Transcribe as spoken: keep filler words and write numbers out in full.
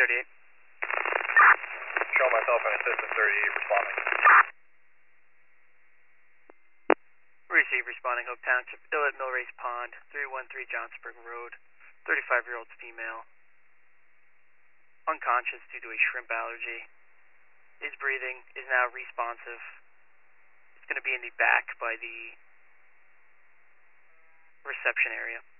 thirty-eight. Show myself and assistant thirty-eight responding. Receive responding Hope Township, ill at Millrace Pond, three one three Johnsburg Road, thirty-five-year-old female. Unconscious due to a shrimp allergy. Is breathing, is now responsive. It's going to be in the back by the reception area.